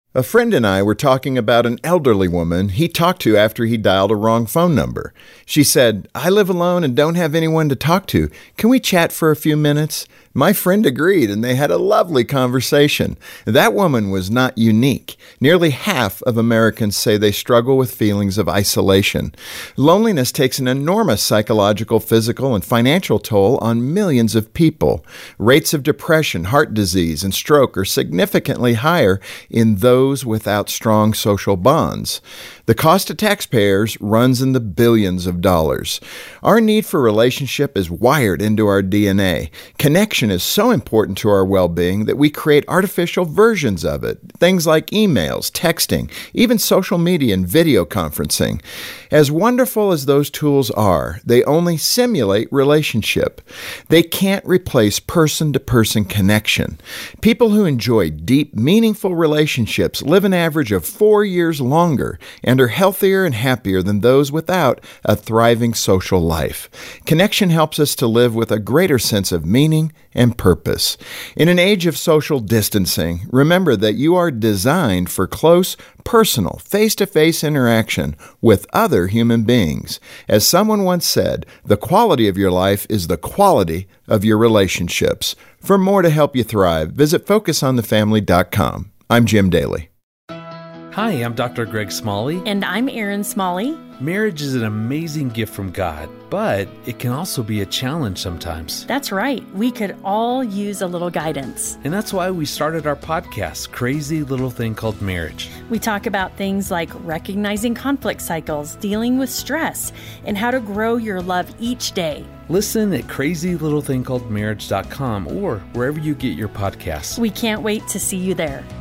A friend and I were talking about an elderly woman he talked to after he dialed a wrong phone number. She said, "I live alone and don't have anyone to talk to. Can we chat for a few minutes?" My friend agreed, and they had a lovely conversation. That woman was not unique. Nearly half of Americans say they struggle with feelings of isolation. Loneliness takes an enormous psychological, physical, and financial toll on millions of people. Rates of depression, heart disease, and stroke are significantly higher in those without strong social bonds. The cost to taxpayers runs in the billions of dollars. Our need for relationship is wired into our DNA. Connection is so important to our well-being that we create artificial versions of it. Things like emails, texting, even social media and video conferencing. As wonderful as those tools are, they only simulate relationship. They can't replace person-to-person connection. People who enjoy deep, meaningful relationships live an average of 4 years longer and are healthier and happier than those without a thriving social life. Connection helps us to live with a greater sense of meaning and purpose. In an age of social distancing, remember that you are designed for close, personal, face-to-face interaction with other human beings. As someone once said, the quality of your life is the quality of your relationships. For more to help you thrive, visit FocusOnTheFamily.com. I'm Jim Daly. Hi, I'm Dr. Greg Smalley. And I'm Erin Smalley. Marriage is an amazing gift from God, but it can also be a challenge sometimes. That's right. We could all use a little guidance. And that's why we started our podcast, Crazy Little Thing Called Marriage. We talk about things like recognizing conflict cycles, dealing with stress, and how to grow your love each day. Listen at crazylittlethingcalledmarriage.com or wherever you get your podcasts. We can't wait to see you there.